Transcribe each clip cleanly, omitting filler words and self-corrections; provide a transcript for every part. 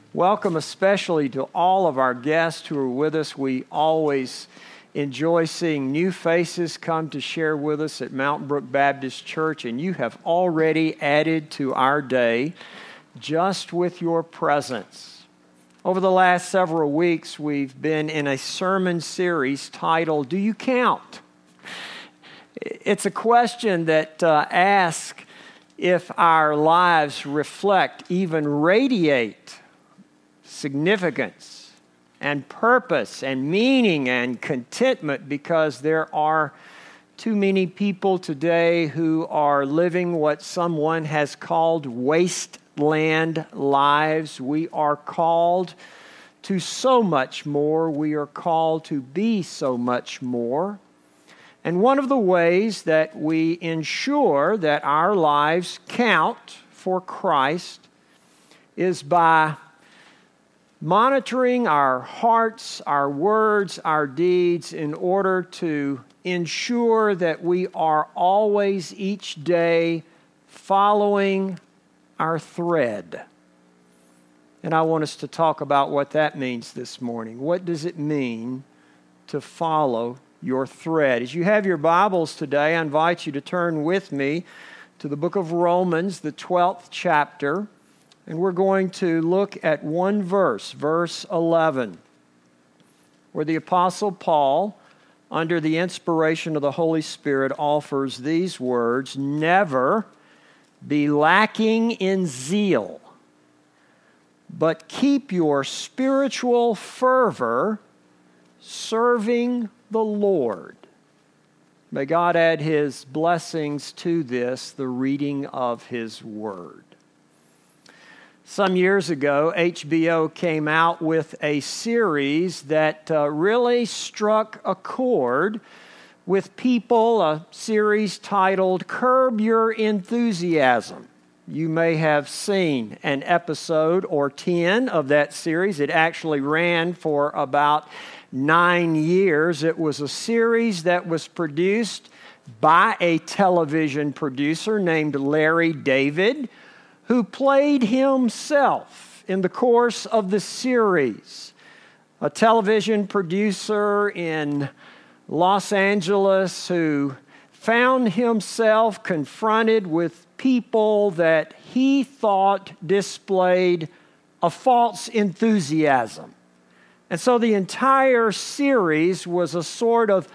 Welcome especially to all of our guests who are with us. We always enjoy seeing new faces come to share with us at Mountain Brook Baptist Church, and you have already added to our day just with your presence. Over the last several weeks, we've been in a sermon series titled, Do You Count? It's a question that asks if our lives reflect, even radiate, significance and purpose and meaning and contentment, because there are too many people today who are living what someone has called wasteland lives. We are called to so much more. We are called to be so much more. And one of the ways that we ensure that our lives count for Christ is by monitoring our hearts, our words, our deeds in order to ensure that we are always, each day, following our thread. And I want us to talk about what that means this morning. What does it mean to follow your thread? As you have your Bibles today, I invite you to turn with me to the book of Romans, the 12th chapter. And we're going to look at one verse, verse 11, where the Apostle Paul, under the inspiration of the Holy Spirit, offers these words, "Never be lacking in zeal, but keep your spiritual fervor serving the Lord." May God add His blessings to this, the reading of His Word. Some years ago, HBO came out with a series that really struck a chord with people, a series titled Curb Your Enthusiasm. You may have seen an episode or 10 of that series. It actually ran for about 9 years. It was a series that was produced by a television producer named Larry David, who played himself in the course of the series. A television producer in Los Angeles who found himself confronted with people that he thought displayed a false enthusiasm. And so the entire series was a sort of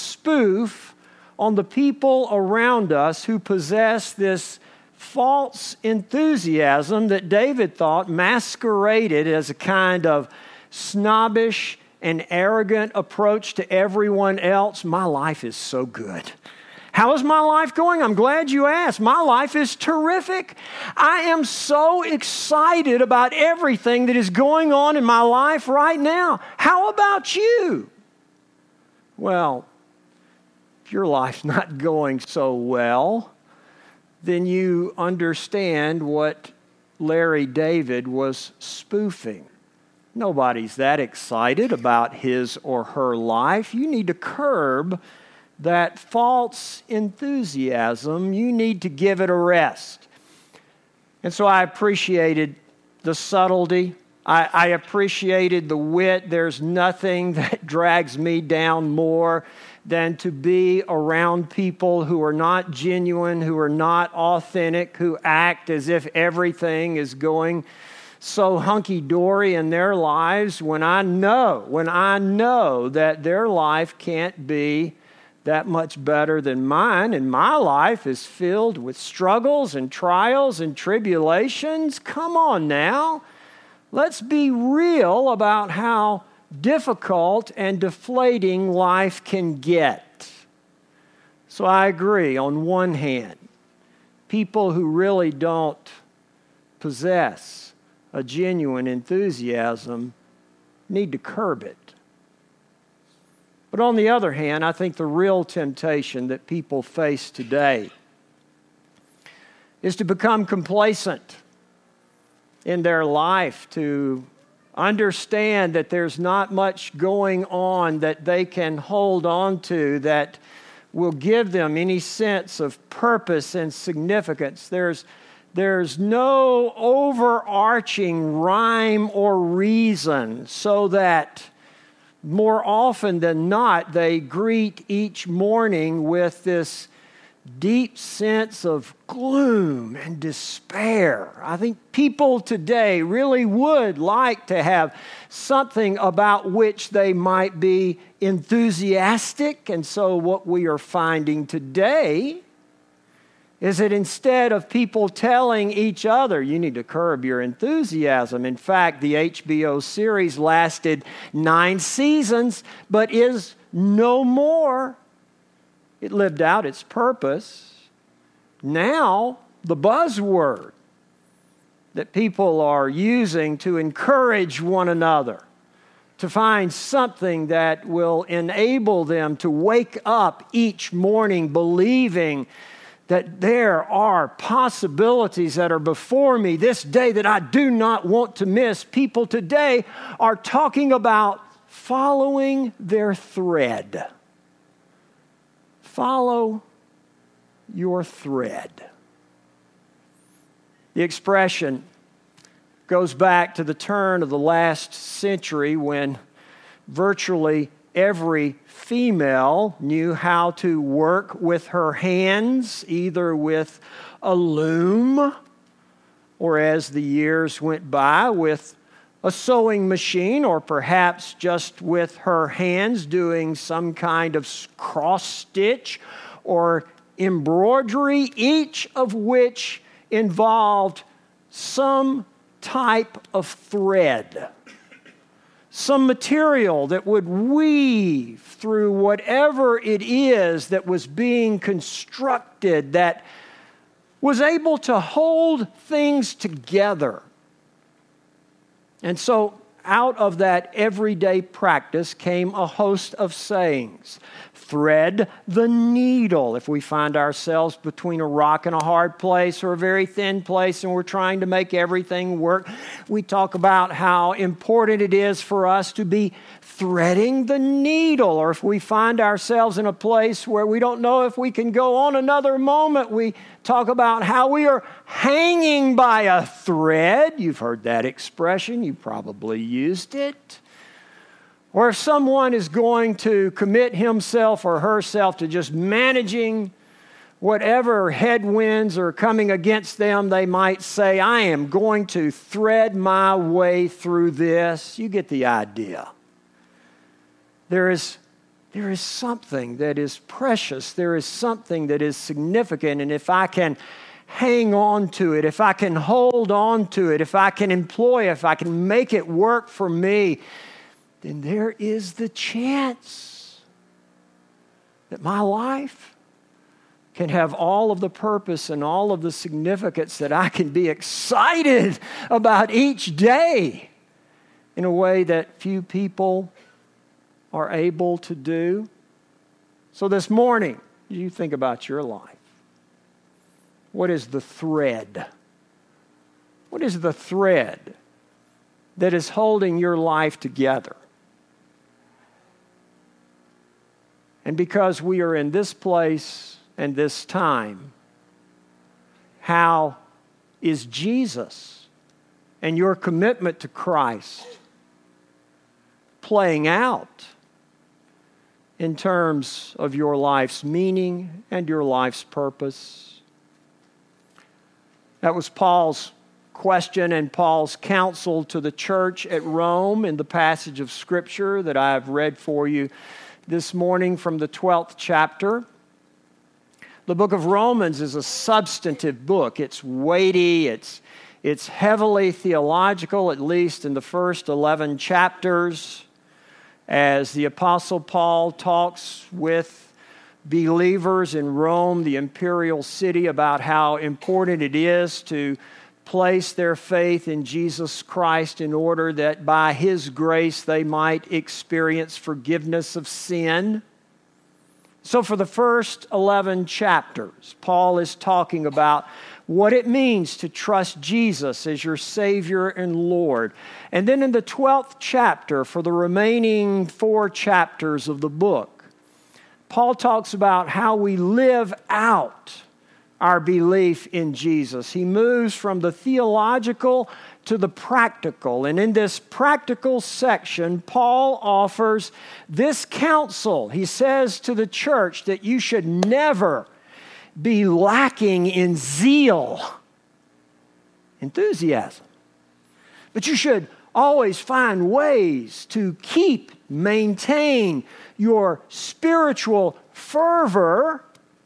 spoof on the people around us who possess this false enthusiasm that David thought masqueraded as a kind of snobbish and arrogant approach to everyone else. My life is so good. How is my life going? I'm glad you asked. My life is terrific. I am so excited about everything that is going on in my life right now. How about you? Well, if your life's not going so well, then you understand what Larry David was spoofing. Nobody's that excited about his or her life. You need to curb that false enthusiasm. You need to give it a rest. And so I appreciated the subtlety. I appreciated the wit. There's nothing that drags me down more than to be around people who are not genuine, who are not authentic, who act as if everything is going so hunky-dory in their lives when I know that their life can't be that much better than mine, and my life is filled with struggles and trials and tribulations. Come on now. Let's be real about how difficult and deflating life can get. So I agree, on one hand, people who really don't possess a genuine enthusiasm need to curb it. But on the other hand, I think the real temptation that people face today is to become complacent in their life, to understand that there's not much going on that they can hold on to that will give them any sense of purpose and significance. There's There's no overarching rhyme or reason, so that more often than not, they greet each morning with this deep sense of gloom and despair. I think people today really would like to have something about which they might be enthusiastic. And so what we are finding today is that instead of people telling each other, you need to curb your enthusiasm. In fact, the HBO series lasted 9 seasons, but is no more. It lived out its purpose. Now, the buzzword that people are using to encourage one another, to find something that will enable them to wake up each morning believing that there are possibilities that are before me this day that I do not want to miss. People today are talking about following their thread. Follow your thread. The expression goes back to the turn of the last century when virtually every female knew how to work with her hands, either with a loom or, as the years went by, with a sewing machine, or perhaps just with her hands doing some kind of cross stitch or embroidery, each of which involved some type of thread, some material that would weave through whatever it is that was being constructed, that was able to hold things together. And so out of that everyday practice came a host of sayings. Thread the needle. If we find ourselves between a rock and a hard place or a very thin place and we're trying to make everything work, we talk about how important it is for us to be threading the needle. Or if we find ourselves in a place where we don't know if we can go on another moment, we talk about how we are hanging by a thread. You've heard that expression. You probably used it. Or if someone is going to commit himself or herself to just managing whatever headwinds are coming against them, they might say, I am going to thread my way through this. You get the idea. There is something that is precious. There is something that is significant. And if I can hang on to it, if I can hold on to it, if I can employ it, if I can make it work for me, then there is the chance that my life can have all of the purpose and all of the significance that I can be excited about each day in a way that few people are able to do. So this morning, you think about your life. What is the thread? What is the thread that is holding your life together? And because we are in this place and this time, how is Jesus and your commitment to Christ playing out in terms of your life's meaning and your life's purpose? That was Paul's question and Paul's counsel to the church at Rome in the passage of Scripture that I have read for you this morning from the 12th chapter. The book of Romans is a substantive book. It's weighty, it's heavily theological, at least in the first 11 chapters, as the Apostle Paul talks with believers in Rome, the imperial city, about how important it is to place their faith in Jesus Christ in order that by His grace they might experience forgiveness of sin. So for the first 11 chapters, Paul is talking about what it means to trust Jesus as your Savior and Lord. And then in the 12th chapter, for the remaining 4 chapters of the book, Paul talks about how we live out our belief in Jesus. He moves from the theological to the practical. And in this practical section, Paul offers this counsel. He says to the church that you should never be lacking in zeal, enthusiasm. But you should always find ways to maintain your spiritual fervor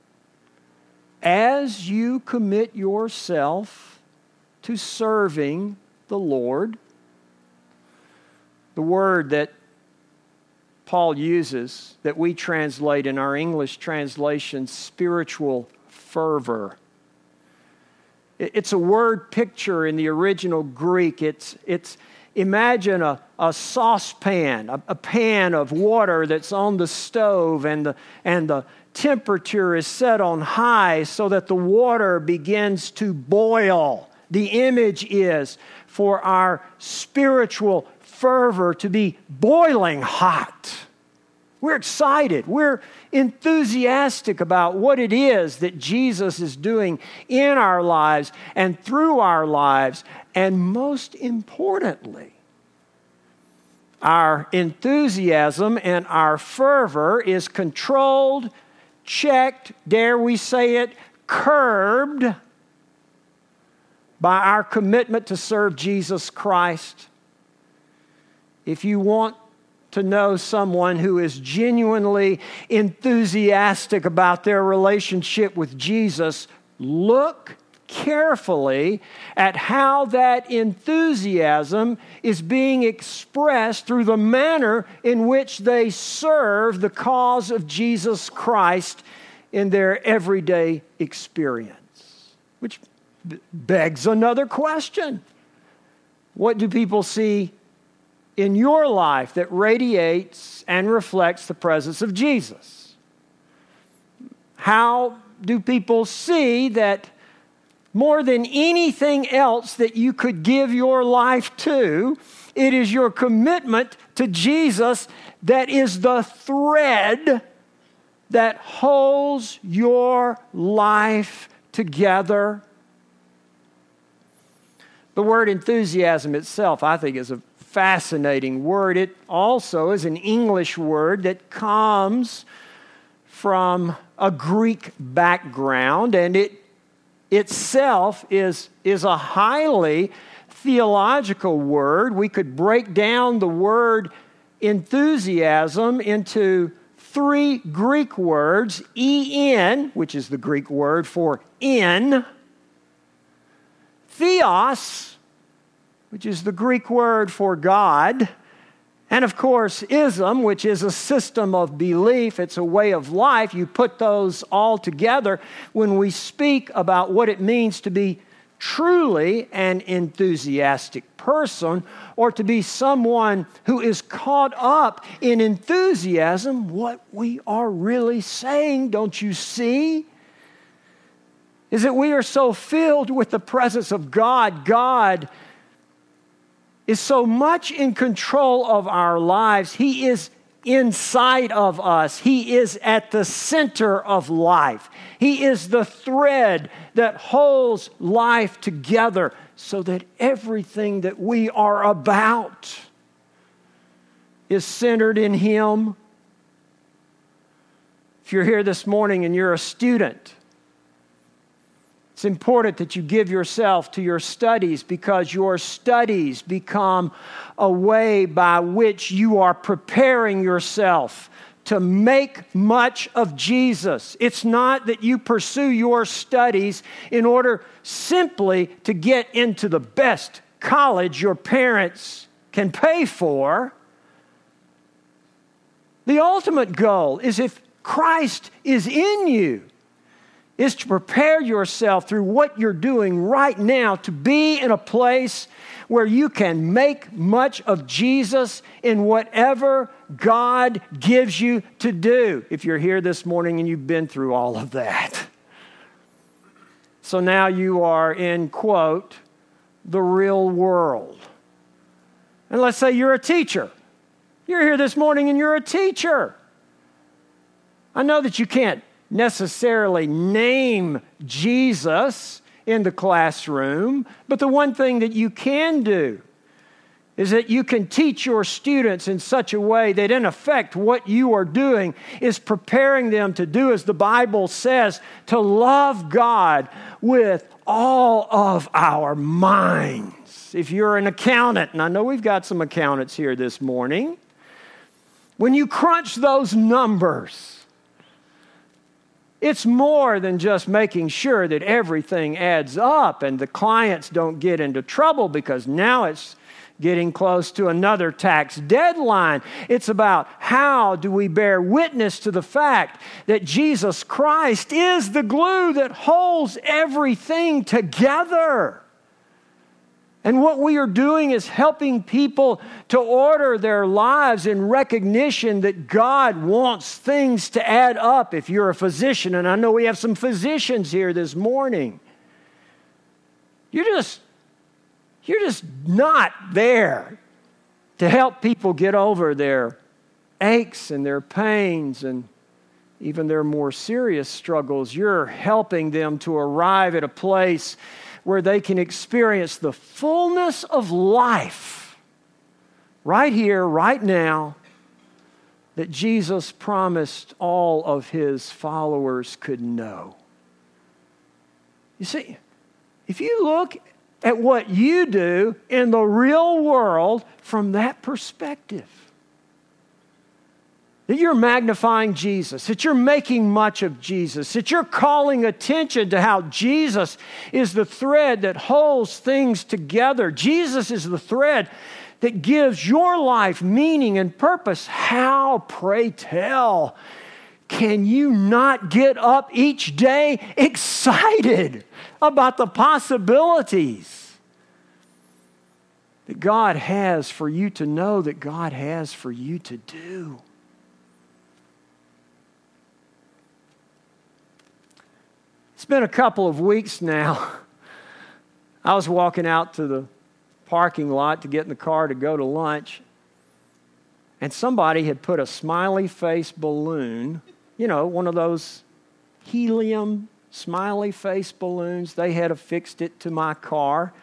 as you commit yourself to serving the Lord. The word that Paul uses, that we translate in our English translation, spiritual fervor. It's a word picture in the original Greek. It's imagine a saucepan, a pan of water that's on the stove, and the temperature is set on high so that the water begins to boil. The image is for our spiritual fervor to be boiling hot. We're excited. We're enthusiastic about what it is that Jesus is doing in our lives and through our lives. And most importantly, our enthusiasm and our fervor is controlled, checked, dare we say it, curbed by our commitment to serve Jesus Christ. If you want to know someone who is genuinely enthusiastic about their relationship with Jesus, look carefully at how that enthusiasm is being expressed through the manner in which they serve the cause of Jesus Christ in their everyday experience. Which begs another question. What do people see in your life that radiates and reflects the presence of Jesus? How do people see that more than anything else that you could give your life to, it is your commitment to Jesus that is the thread that holds your life together? The word enthusiasm itself, I think, is a fascinating word. It also is an English word that comes from a Greek background, and it itself is a highly theological word. We could break down the word enthusiasm into three Greek words: en, which is the Greek word for in; theos, which is the Greek word for God; and of course, ism, which is a system of belief. It's a way of life. You put those all together when we speak about what it means to be truly an enthusiastic person, or to be someone who is caught up in enthusiasm. What we are really saying, don't you see, is that we are so filled with the presence of God. God is so much in control of our lives. He is inside of us. He is at the center of life. He is the thread that holds life together so that everything that we are about is centered in Him. If you're here this morning and you're a student, it's important that you give yourself to your studies, because your studies become a way by which you are preparing yourself to make much of Jesus. It's not that you pursue your studies in order simply to get into the best college your parents can pay for. The ultimate goal is, if Christ is in you, is to prepare yourself through what you're doing right now to be in a place where you can make much of Jesus in whatever God gives you to do. If you're here this morning and you've been through all of that. So now you are in, quote, the real world. And let's say you're a teacher. You're here this morning and you're a teacher. I know that you can't necessarily name Jesus in the classroom, but the one thing that you can do is that you can teach your students in such a way that in effect what you are doing is preparing them to do as the Bible says, to love God with all of our minds. If you're an accountant, and I know we've got some accountants here this morning, when you crunch those numbers, it's more than just making sure that everything adds up and the clients don't get into trouble because now it's getting close to another tax deadline. It's about how do we bear witness to the fact that Jesus Christ is the glue that holds everything together. And what we are doing is helping people to order their lives in recognition that God wants things to add up. If you're a physician, and I know we have some physicians here this morning, you're just not there to help people get over their aches and their pains and even their more serious struggles. You're helping them to arrive at a place where they can experience the fullness of life right here, right now, that Jesus promised all of His followers could know. You see, if you look at what you do in the real world from that perspective, that you're magnifying Jesus, that you're making much of Jesus, that you're calling attention to how Jesus is the thread that holds things together. Jesus is the thread that gives your life meaning and purpose. How, pray tell, can you not get up each day excited about the possibilities that God has for you to know, that God has for you to do? It's been a couple of weeks now. I was walking out to the parking lot to get in the car to go to lunch, and somebody had put a smiley face balloon, one of those helium smiley face balloons. They had affixed it to my car.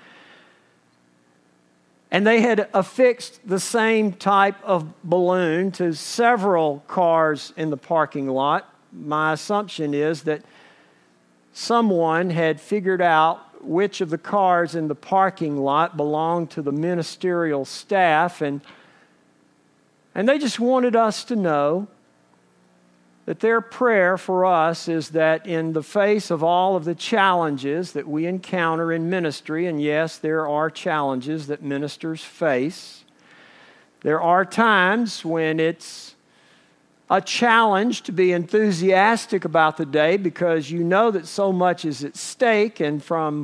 And they had affixed the same type of balloon to several cars in the parking lot. My assumption is that someone had figured out which of the cars in the parking lot belonged to the ministerial staff, and they just wanted us to know that their prayer for us is that in the face of all of the challenges that we encounter in ministry, and yes, there are challenges that ministers face, there are times when it's a challenge to be enthusiastic about the day because you know that so much is at stake, and from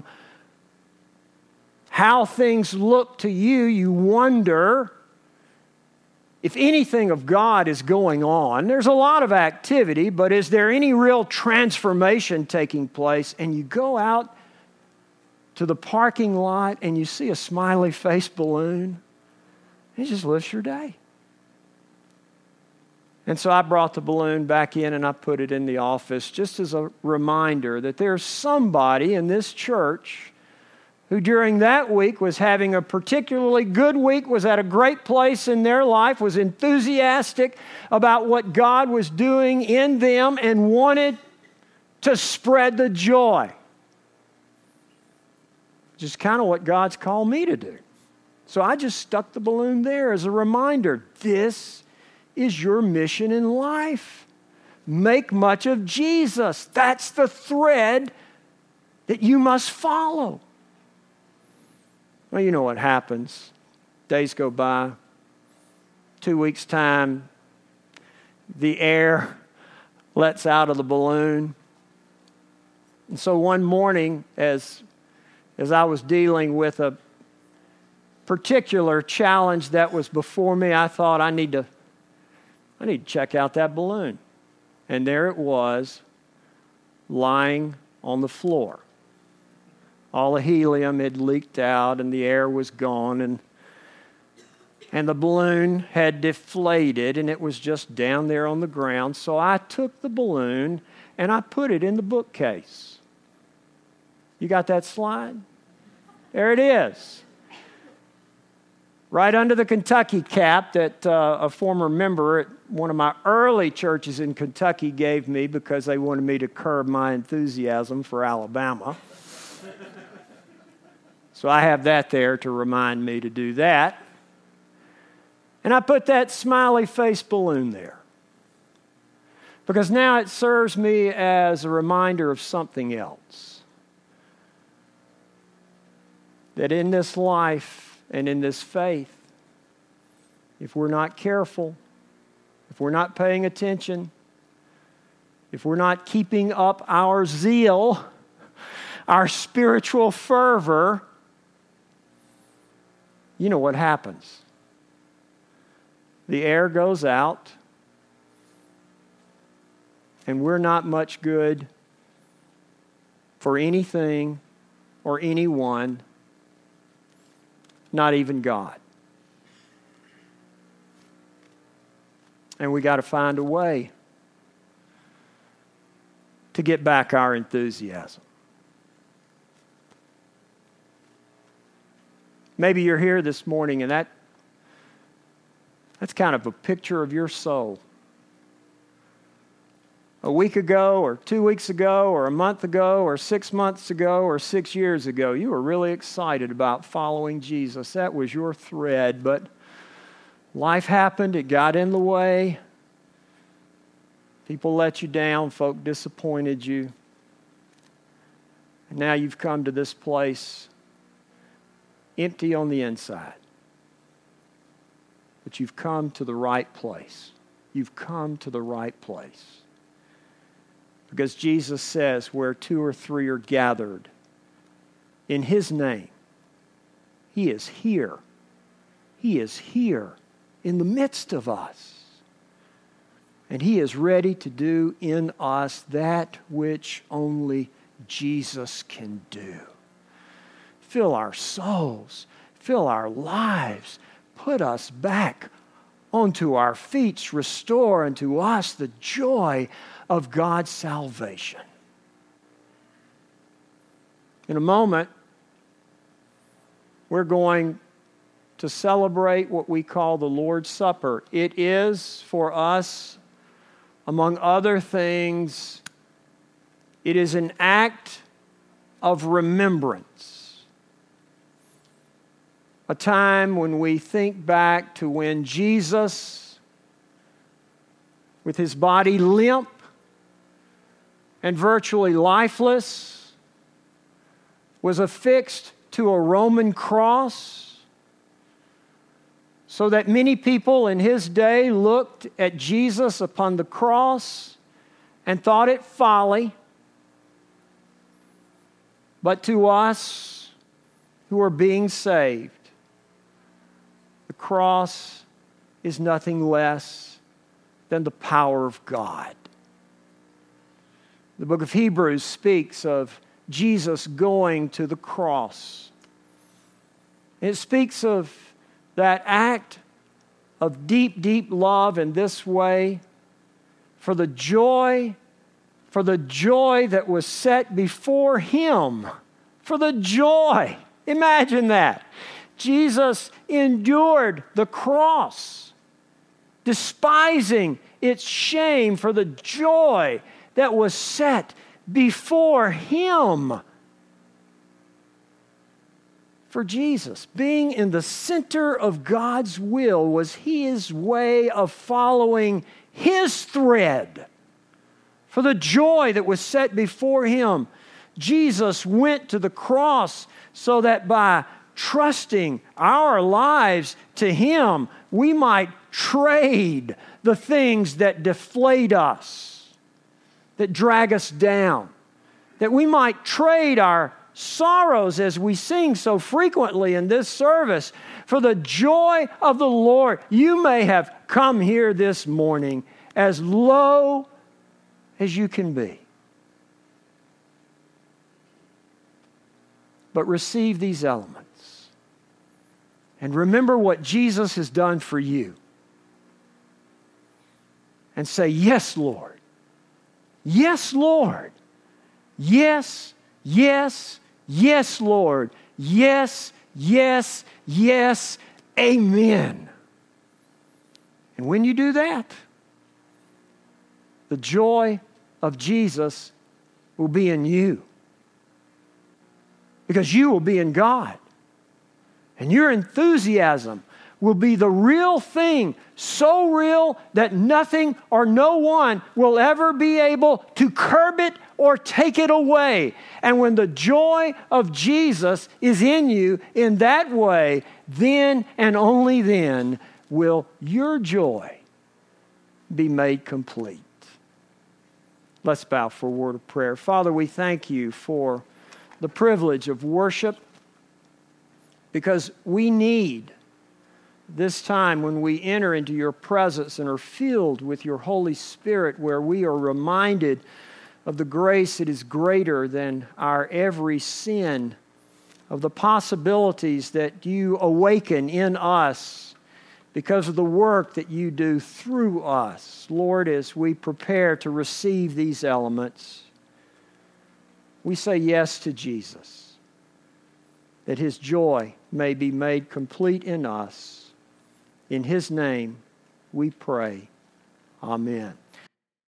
how things look to you, you wonder if anything of God is going on. There's a lot of activity, but is there any real transformation taking place? And you go out to the parking lot and you see a smiley face balloon, it just lifts your day. And so I brought the balloon back in and I put it in the office just as a reminder that there's somebody in this church who during that week was having a particularly good week, was at a great place in their life, was enthusiastic about what God was doing in them and wanted to spread the joy. Just kind of what God's called me to do. So I just stuck the balloon there as a reminder. This is your mission in life. Make much of Jesus. That's the thread that you must follow. Well, you know what happens. Days go by. 2 weeks' time, the air lets out of the balloon. And so one morning, as I was dealing with a particular challenge that was before me, I thought I need to check out that balloon. And there it was, lying on the floor. All the helium had leaked out and the air was gone, and the balloon had deflated and it was just down there on the ground. So I took the balloon and I put it in the bookcase. You got that slide? There it is. Right under the Kentucky cap that a former member at one of my early churches in Kentucky gave me because they wanted me to curb my enthusiasm for Alabama. So I have that there to remind me to do that. And I put that smiley face balloon there because now it serves me as a reminder of something else. That in this life and in this faith, if we're not careful, if we're not paying attention, if we're not keeping up our zeal, our spiritual fervor, you know what happens. The air goes out, and we're not much good for anything or anyone, not even God. And we got to find a way to get back our enthusiasm. Maybe you're here this morning and that's kind of a picture of your soul. A week ago or 2 weeks ago or a month ago or 6 months ago or 6 years ago, you were really excited about following Jesus. That was your thread, but life happened. It got in the way. People let you down. Folk disappointed you. And now you've come to this place empty on the inside. But you've come to the right place. You've come to the right place. Because Jesus says, where 2 or 3 are gathered in His name, He is here. He is here in the midst of us. And He is ready to do in us that which only Jesus can do. Fill our souls, fill our lives, put us back onto our feet, restore unto us the joy of God's salvation. In a moment, we're going to celebrate what we call the Lord's Supper. It is for us, among other things, it is an act of remembrance. A time when we think back to when Jesus, with His body limp and virtually lifeless, was affixed to a Roman cross, so that many people in His day looked at Jesus upon the cross and thought it folly. But to us who are being saved, the cross is nothing less than the power of God. The book of Hebrews speaks of Jesus going to the cross. It speaks of that act of deep, deep love in this way, for the joy that was set before Him. For the joy. Imagine that. Jesus endured the cross, despising its shame for the joy that was set before Him. For Jesus, being in the center of God's will was His way of following His thread. For the joy that was set before Him, Jesus went to the cross so that by trusting our lives to Him, we might trade the things that deflate us, that drag us down, that we might trade our sorrows, as we sing so frequently in this service, for the joy of the Lord. You may have come here this morning as low as you can be, but receive these elements and remember what Jesus has done for you and say, yes, Lord. Yes, Lord. Yes, yes, yes, Lord. Yes, yes, yes, amen. And when you do that, the joy of Jesus will be in you. Because you will be in God. And your enthusiasm will be the real thing, so real that nothing or no one will ever be able to curb it or take it away. And when the joy of Jesus is in you in that way, then and only then will your joy be made complete. Let's bow for a word of prayer. Father, we thank you for the privilege of worship, because we need this time when we enter into your presence and are filled with your Holy Spirit, where we are reminded of the grace that is greater than our every sin, of the possibilities that you awaken in us because of the work that you do through us. Lord, as we prepare to receive these elements, we say yes to Jesus, that his joy may be made complete in us. In his name we pray. Amen.